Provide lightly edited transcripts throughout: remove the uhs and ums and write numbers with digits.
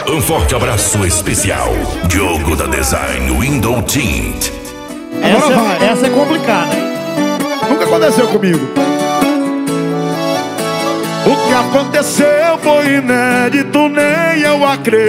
Um forte abraço especial. Diogo da Design Window Tint. Essa é complicada, hein? Nunca aconteceu comigo. O que aconteceu foi inédito, nem eu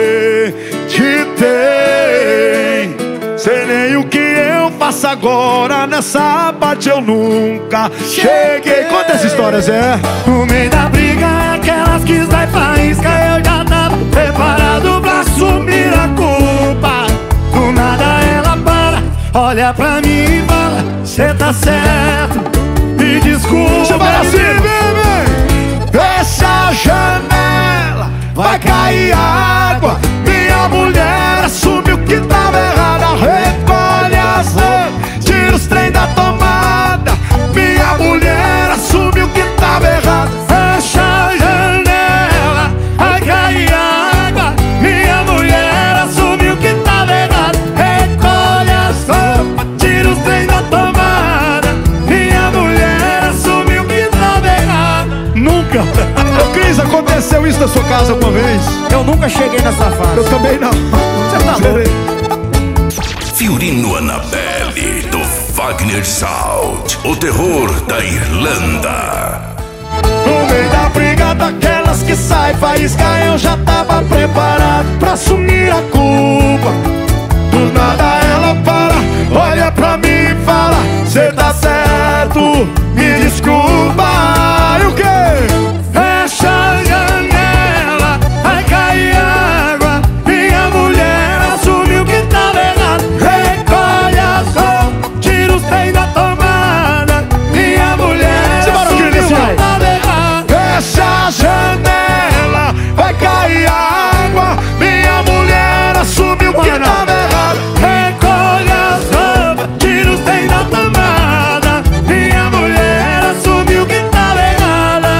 acreditei. Sei nem o que eu faço agora, nessa parte eu nunca cheguei. Conta essa história, Zé. No meio da briga, aquelas que sai faísca, eu já tava preparado pra assumir a culpa. Do nada ela para, olha pra mim e fala: cê tá certo, me desculpa. Você vai assim, bebê. Fecha a janela, vai cair água. Minha mulher assumiu que tava errada. Recolhe as roupas, tira os trem da tomada. Minha mulher assumiu que tava errada. Fecha a janela, vai cair água. Minha mulher assumiu que tava errado. Recolhe as roupas, tira os trem da tomada. Minha mulher assumiu que tava errado. Nunca. Ô Cris, aconteceu isso na sua casa alguma vez? Eu nunca cheguei nessa fase. Eu também não. Você tá louco? Fiorino Annabelle, do Wagner Salt. O terror da Irlanda. No meio da briga daquelas que sai faísca, eu já tava preparado pra assumir a culpa. Do nada ela para, olha pra mim e fala: cê tá certo, me desculpa. E o quê? Fecha a janela, vai cair água. Minha mulher assumiu que tava errado. Recolhe as roupas, tira os trem da tomada. Minha mulher assumiu que tava errado. Fecha a janela, vai cair água. Minha mulher assumiu que tava errado. Recolhe as roupas, tira os trem da tomada. Minha mulher assumiu que tava errada.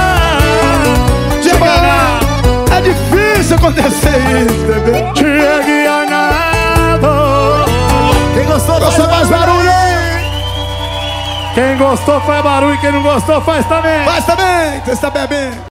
É difícil acontecer isso, bebê. Diego e Arnaldo. Quem gostou, faz mais barulho. Quem gostou faz barulho, quem não gostou faz também. Faz também, você está bebendo.